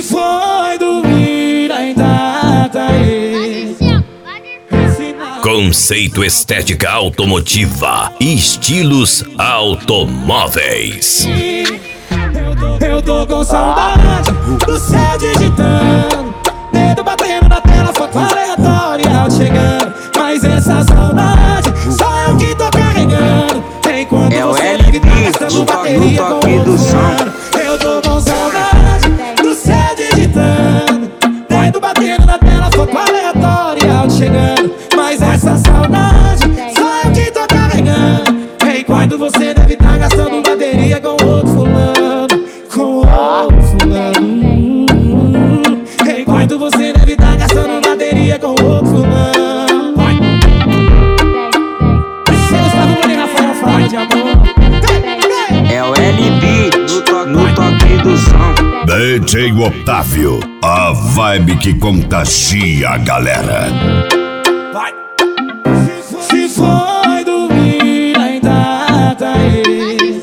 foi dormir, ainda tá aí. Conceito estética automotiva e estilos automóveis. Eu tô com saudade do céu digitando, dedo batendo na tela, foto aleatória chegando. Mas essa saudade só eu que tô carregando. Enquanto é você o LB, gastando bateria com toque do som. Eu tô com saudade do céu digitando, dedo batendo na tela, foto aleatória chegando. Mas essa saudade só eu que tô carregando. Enquanto você deve estar gastando bateria com outro fulano, com outro fulano. Enquanto você deve estar gastando bateria com outro fulano. Se eu estava com Rafael, fala de amor. É o LB, no toque do som. DJ Otávio, a vibe que contagia a galera. Se foi dormir, ainda tá aí.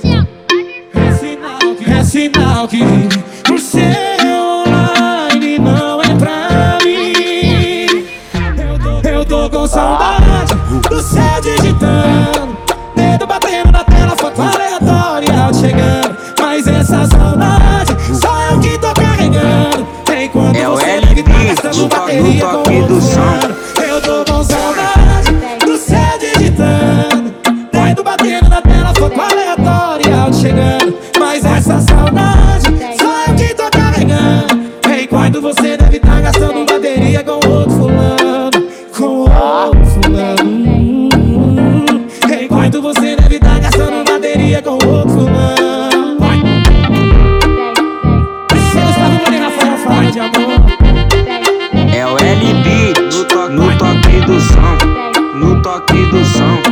É sinal que o seu online não é pra mim. Eu tô com saudade do céu digitando, dedo batendo na tela, foto aleatória chegando. Mas essa saudade só eu que tô carregando. Enquanto é o você LB, gastando bateria no com toque do outro som. fulano. Eu tô com saudade do céu digitando, dedo batendo na tela, foto aleatória chegando. Mas essa saudade só eu que tô carregando. Enquanto você deve estar gastando bateria com outro fulano, com outro fulano. Enquanto você deve estar gastando bateria com outro fulano. Se eu estava com Rafael, fala de amor. É o LB, no toque do som. No toque do som.